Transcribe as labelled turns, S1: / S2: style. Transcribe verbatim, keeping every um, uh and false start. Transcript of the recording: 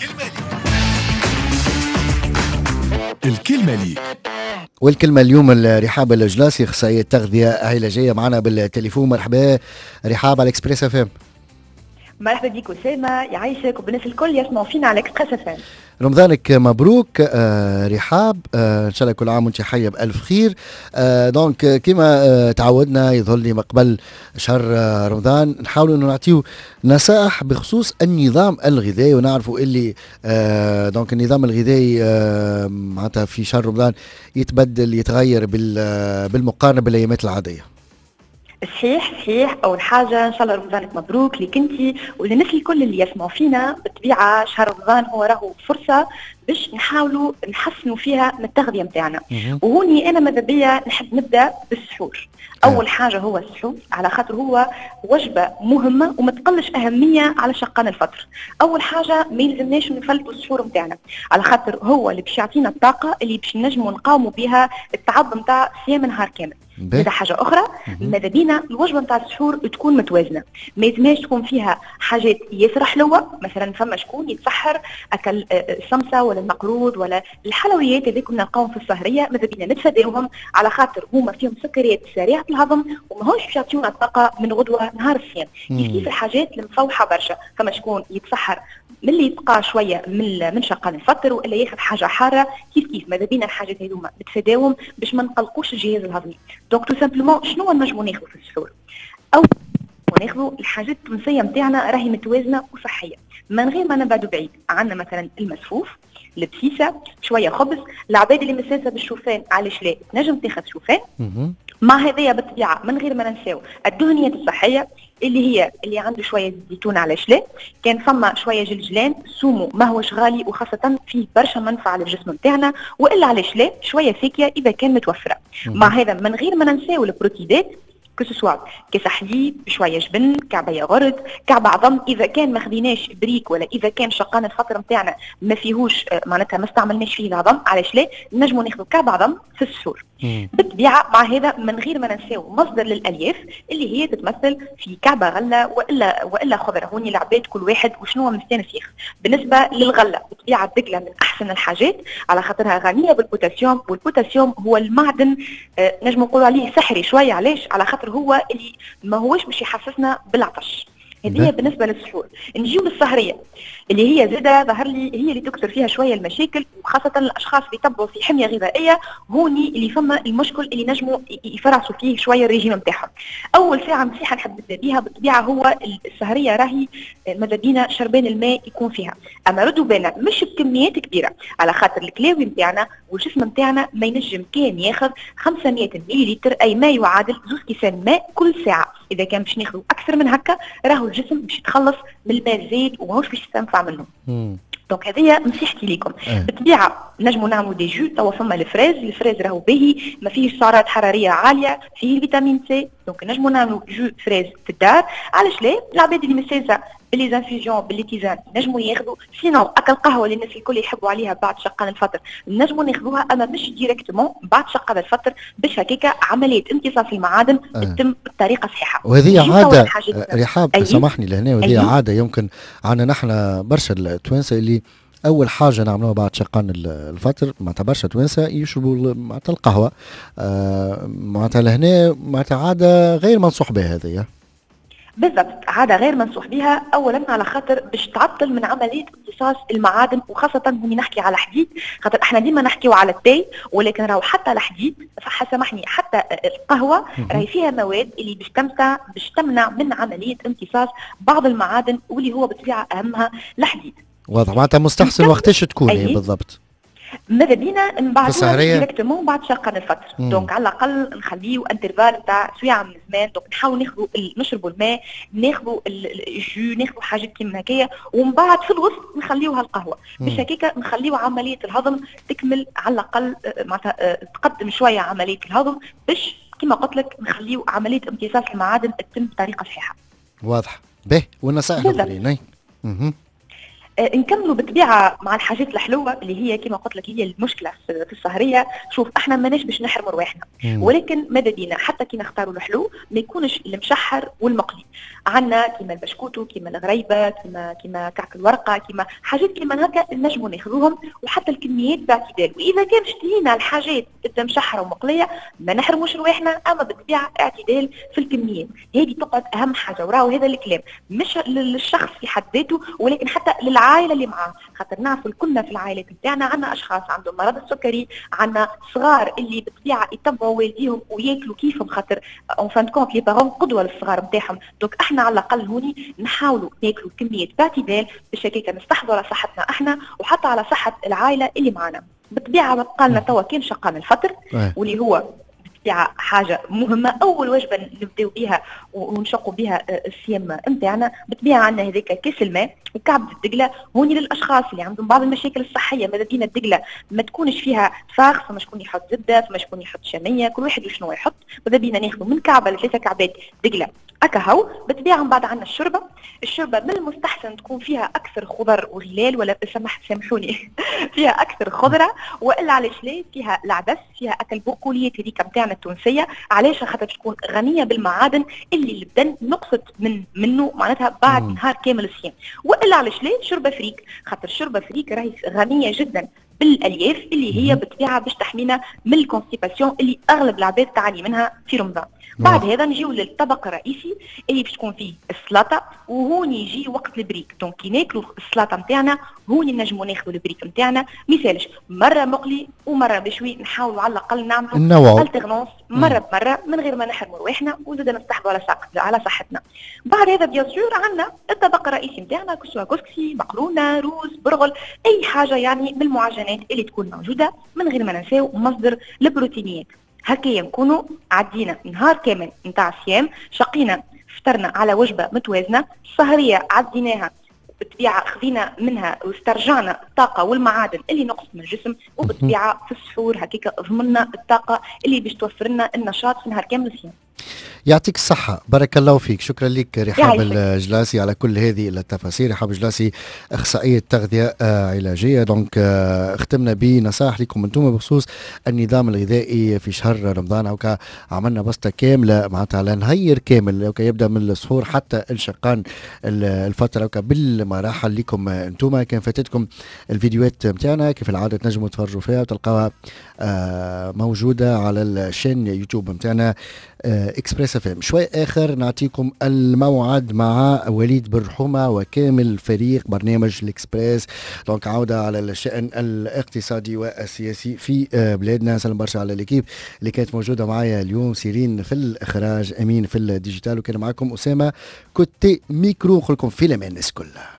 S1: الكلمة لي الكلمة لي
S2: والكلمة اليوم رحاب الجلاسي، أخصائية تغذية علاجية، معنا بالتليفون. مرحبا رحاب على اكسبريس اف ام.
S3: مرحبا بك أسامة، يعيشك وبالناس الكل يسمعوا فينا على اكسبريس اف ام.
S2: رمضانك مبروك آه رحاب، آه ان شاء الله كل عام وانت حيه بالف خير. آه دونك كما آه تعودنا يظل لي مقبل شهر آه رمضان نحاولوا انه نعطيو نصائح بخصوص النظام الغذائي، ونعرفوا اللي آه دونك النظام الغذائي آه معناتها في شهر رمضان يتبدل يتغير بال بالمقارنه بالايامات العاديه.
S3: صحيح صحيح. اول حاجه ان شاء الله رمضانك مبروك لك انت وللناس الكل اللي يسمعوا فينا. بالطبيعه شهر رمضان هو راهو فرصه باش نحاولوا نحسنوا فيها من التغذيه نتاعنا، وهوني انا ماذا بيا نحب نبدا بالسحور. اول حاجه هو السحور، على خاطر هو وجبه مهمه وما تقلش اهميه على شقان الفطر. اول حاجه ما يلزمناش نفلتوا السحور نتاعنا، على خاطر هو اللي باش يعطينا الطاقه اللي باش نجموا نقاوموا بها التعب نتاع صيام نهار كامل. هذا حاجه اخرى. ماذا بينا الوجبه نتاع السحور تكون متوازنه، ما يلزمهاش تكون فيها حاجات ياسر حلوه. مثلا فما شكون يتسحر اكل السمسه ولا المقرود ولا الحلويات هذيك كنا نلقاهم في السهريه، ماذا بينا نتفاداوهم على خاطر هما فيهم سكريات سريعه الهضم وماهوش باش يعطيونا الطاقه من غدوه نهار الصيام. كيف كيف الحاجات المفوحه برشا، فما شكون يتسحر من اللي يبقى شويه من من شقان الفطر ولا ياخذ حاجه حاره. كيف كيف ماذا بينا الحاجات هذوما نتفاداوهم باش ما نقلقوش الجهاز الهضمي. دونك تو سامبلومون شنو نجمو ناخذ في السحور؟ او ناخذوا الحاجات التونسيه نتاعنا راهي متوازنه وصحيه من غير ما نبعدوا بعيد. عندنا مثلا المسفوف، البسيسه، شويه خبز. العباد اللي مساسه بالشوفان علاش لا نجم تاخذ شوفان مع هذايا بالطبيعه، من غير ما ننساو الدهنيات الصحيه اللي هي اللي عنده شويه زيتون علاش لا. كان فما شويه جلجلان، سومو ما هوش غالي وخاصه فيه برشا منفعه للجسم نتاعنا، والا علاش لا شويه فاكهه اذا كان متوفره. مع هذا من غير ما ننساو البروتيدات كسوسوا كاس حليب، شويه جبن، كعبه غرد، كعبه عظم. اذا كان ما خديناش بريك ولا اذا كان شقان الفطر نتاعنا ما فيهوش معناتها ما استعملناش فيه العظم علاش لا نجموا ناخذ كعبه عظم في السحور. بالطبيعه مع هذا من غير ما ننساو مصدر للالياف اللي هي تتمثل في كعبه غله والا والا خضره. هوني العباد كل واحد وشنو مستانس ياخذ. بالنسبه للغله بالطبيعه الدقله من احسن الحاجات على خاطرها غنيه بالبوتاسيوم، والبوتاسيوم هو المعدن آه نجم نقول عليه سحري شويه. علاش؟ على خاطر هو اللي ما هوش باش يحسسنا بالعطش. هذه بالنسبه للسحور. نجيو للسهريه اللي هي زاده ظهر لي هي اللي تكثر فيها شويه المشاكل، وخاصه الاشخاص اللي يتبعوا في حميه غذائيه. هوني اللي فما المشكل اللي نجموا يفرعوا فيه شويه الريجيم نتاعهم. اول ساعه نصيحه نحب نبدا بها بالطبيعه هو السهريه راهي ماذا بينا شربان الماء يكون فيها، اما ردوا بالنا مش بكميات كبيره على خاطر الكلاوي نتاعنا والجسم نتاعنا ما ينجم كان ياخذ خمسمائة مليلتر اي ما يعادل زوج كيسان ماء كل ساعه. اذا كان باش ناخذوا اكثر من هكا راهو الجسم باش يتخلص من الماء الزايد وماهوش باش يستنفع منه. دونك هذه نصيحتي لكم. أه. بالطبيعه نجموا نعملوا دي جو. توا فما الفريز، الفريز راهو باهي ما فيهش سعرات حراريه عاليه، فيه الفيتامين سي. دونك نجموا نعملوا جو فريز في الدار علاش لا. العباد اللي مساسه باللي انفيوجن باللي تيزان نجموا ياخذوا. سينو اكل قهوه اللي الناس الكل يحبوا عليها بعد شقان الفطر نجموا ناخذوها، اما مش ديريكتومون بعد شقان الفطر باش هكاك عمليه امتصاص المعادن أه. تتم بطريقه صحيحه.
S2: وهذه عاده رحاب أيه؟ سامحني لهنا، وهذه أيه؟ عاده يمكن عندنا نحن برشا التوانسه اللي اول حاجه نعملوها بعد شقان الفطر معناتها برشا توانسه يشربوا معناتها القهوه. آه معناتها لهنا معناتها عاده غير منصوح بها هذه.
S3: بالضبط، عاده غير منصوح بها. اولا على خاطر باش تعطل من عمليه امتصاص المعادن، وخاصه هوني نحكي على حديد خاطر احنا ديما نحكيو على التاي، ولكن راهو حتى الحديد سامحني حتى القهوه راهي فيها مواد اللي باش تمنع باش تمنع من عمليه امتصاص بعض المعادن واللي هو بالطبيعه اهمها الحديد.
S2: واضح. معناتها مستحسن وقتاش تكون هي بالضبط؟
S3: ماذا بينا نبعثوها ديريكتومون بعد شقان الفطر. دونك على الاقل نخليو انترفال نتاع سويعه من زمان. دونك نحاول ناخذوا نشربوا الماء، ناخذوا الجو، ناخذوا حاجات كيما هكايا، ومن بعد في الوسط نخليوها القهوه باش هكاك نخليو عمليه الهضم تكمل على الاقل معناتها تقدم شويه عمليه الهضم باش كما قلت لك نخليو عمليه امتصاص المعادن تتم بطريقه صحيحه.
S2: واضح. به والنصائح الاخرين.
S3: آه نكملوا بالطبيعه مع الحاجات الحلوه اللي هي كما قلت لك هي المشكله في السهريه. شوف احنا ماناش باش نحرموا رواحنا، ولكن ماذا بينا حتى كي نختاروا الحلو ما يكونش المشحر والمقلي. عندنا كيما البشكوتو، كيما الغريبه، كيما كيما كعك الورقه، كيما حاجات كيما هكا نجموا ناخذوهم، وحتى الكميات باعتدال. واذا كان اشتهينا الحاجات تبدا مشحره ومقليه ما نحرموش رواحنا، اما بالطبيعه اعتدال في الكميات. هذه تقعد اهم حاجه، وراهو هذا الكلام مش للشخص في حد ذاته ولكن حتى للعائله اللي معاه. خاطر نعرفوا كلنا في العائلات نتاعنا عندنا اشخاص عندهم مرض السكري، عندنا صغار اللي بالطبيعه يتبعوا والديهم وياكلوا كيفهم، خاطر اون فان كونت لي بارون قدوه للصغار نتاعهم. دونك احنا على الاقل هوني نحاولوا ناكلوا كميات باعتدال باش هكاك نستحضروا على صحتنا احنا وحتى على صحه العائله اللي معنا. بالطبيعه بقى لنا توا كان شقان الفطر واللي هو بالطبيعه حاجه مهمه، اول وجبه نبداو بها ونشقوا بها الصيام نتاعنا. بالطبيعه عندنا هذاك كاس الماء وكعبة الدقله. هوني للاشخاص اللي عندهم بعض المشاكل الصحيه ماذا بينا الدقله ما تكونش فيها فاخ، فما شكون يحط زبده، فما شكون يحط شاميه، كل واحد وشنو يحط. ماذا بينا ناخذ من كعبه لثلاثه كعبات دقله هكا هو. بالطبيعه من بعد عندنا الشوربه. الشوربه من المستحسن تكون فيها اكثر خضر وغلال، ولا سمح سامحوني فيها اكثر خضره، والا علاش لا فيها العدس، فيها اكل بقوليات هذيك نتاعنا التونسيه. علاش؟ خاطر تكون غنيه بالمعادن اللي البدن نقصت من منه معناتها بعد
S2: مم.
S3: نهار كامل الصيام. والا علاش لا شوربه فريك، خاطر الشوربه فريك راهي غنيه جدا بالالياف اللي هي بالطبيعه باش تحمينا من الكونستيباسيون اللي اغلب العباد تعاني منها في رمضان. بعد هذا نجيو للطبق الرئيسي اللي باش تكون فيه السلطه، وهوني يجي وقت البريك. دونك كي ناكلوا السلطه نتاعنا هوني نجموا ناخذوا البريك نتاعنا. مثالش مره مقلي ومره بشوي، نحاولوا على الاقل نعملوا التيرنونس مره بمره من غير ما نحرموا رواحنا وزاد نستحضروا على على صحتنا. بعد هذا بيان سور عندنا الطبق الرئيسي نتاعنا كسوا كسكسي، مقرونه، روز، برغل، اي حاجه يعني من المعجنات اللي تكون موجوده، من غير ما ننساو مصدر البروتينيات. هكايا نكونوا عدينا نهار كامل نتاع الصيام، شقينا فطرنا على وجبه متوازنه، السهريه عديناها بالطبيعه خذينا منها واسترجعنا الطاقه والمعادن اللي نقص من الجسم، وبالطبيعه في السحور هكاك ضمننا الطاقه اللي باش توفر لنا النشاط في نهار كامل الصيام.
S2: يعطيك الصحة، بارك الله فيك. شكرا لك رحاب الجلاسي على كل هذه التفاصيل. رحاب الجلاسي أخصائية تغذية علاجية. دونك اختمنا بنصائح لكم انتم بخصوص النظام الغذائي في شهر رمضان. أو عملنا بسطة كاملة معناتها على نهير كامل، أو يبدأ من السحور حتى الشقان الفترة، أو بالمراحل لكم انتم. كان فاتتكم الفيديوهات متاعنا كيف العادة تنجموا تفرجوا فيها وتلقاها موجودة على الشين يوتيوب متاعنا اكسبريس اف ام. شوي اخر نعطيكم الموعد مع وليد بالرحومه وكامل فريق برنامج الاكسبريس. دونك عوده على الشان الاقتصادي والسياسي في بلادنا. سلام برشا على الاكيب اللي كانت موجوده معايا اليوم، سيرين في الاخراج، امين في الديجيتال، وكان معكم اسامه كوتي ميكرو. نقول لكم في الامان الناس كلها.